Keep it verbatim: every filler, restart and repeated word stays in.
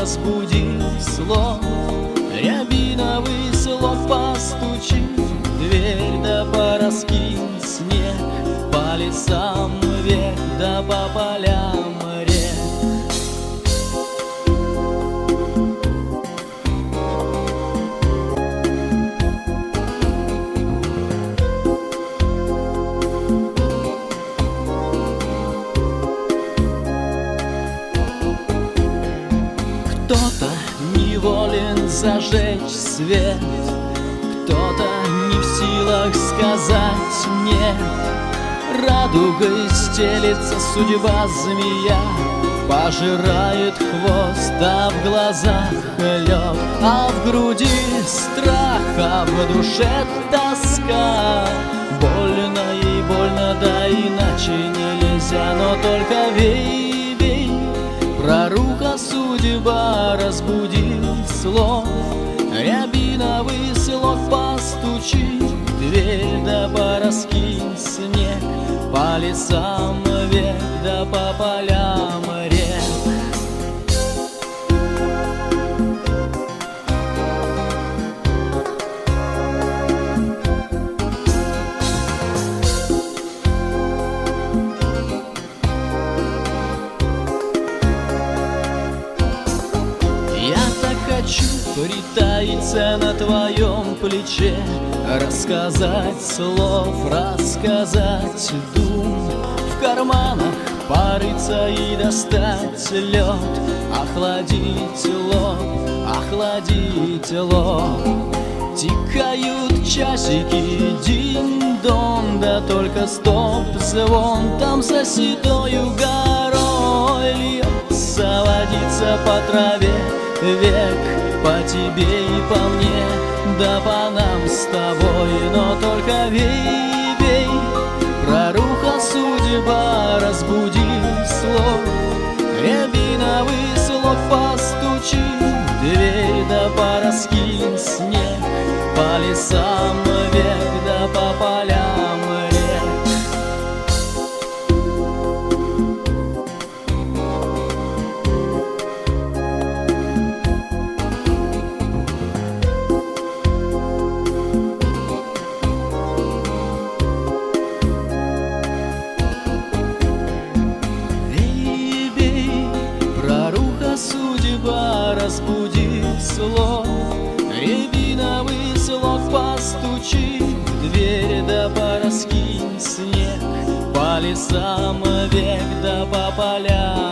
разбуди слов. Рябиновый слог постучи в дверь, да пораскинь снег по лесам век, да по полям рек. Кто-то неволен зажечь свет, кто-то не в силах сказать нет. Радугой стелется судьба змея, пожирает хвост, а в глазах лед, а в груди страх, а в душе тоска. Больно ей больно, да иначе нельзя, но только вей, вей, проруха судьба, разбуди слов. Рябиновый слог постучи в дверь, да пораскинь снег по лесам век, да по полям рек. Хочу притаиться на твоем плече, рассказать слов, рассказать дум, в карманах порыться и достать лед, охладить лоб, охладить лоб. Тикают часики, динь-дон, да только стоп-звон там за седою горой льется водица по траве. Век по тебе и по мне, да по нам с тобой, но только вей, вей, проруха судьба, разбуди слов. Рябиновый слог постучи в дверь, да пораскинь снег по лесам век, да по полям рек. Судьба, разбуди слов. Рябиновый слог постучи в дверь, да пораскинь снег по лесам век, да по полям.